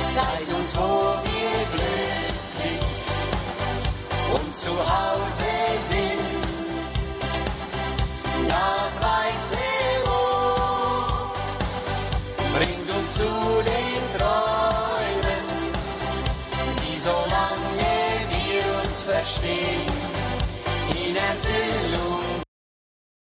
zeigt uns, wo wir glücklich und zu Hause sind. Das weiße Rot bringt uns zu den Träumen, die solange wir uns verstehen, in Erfüllung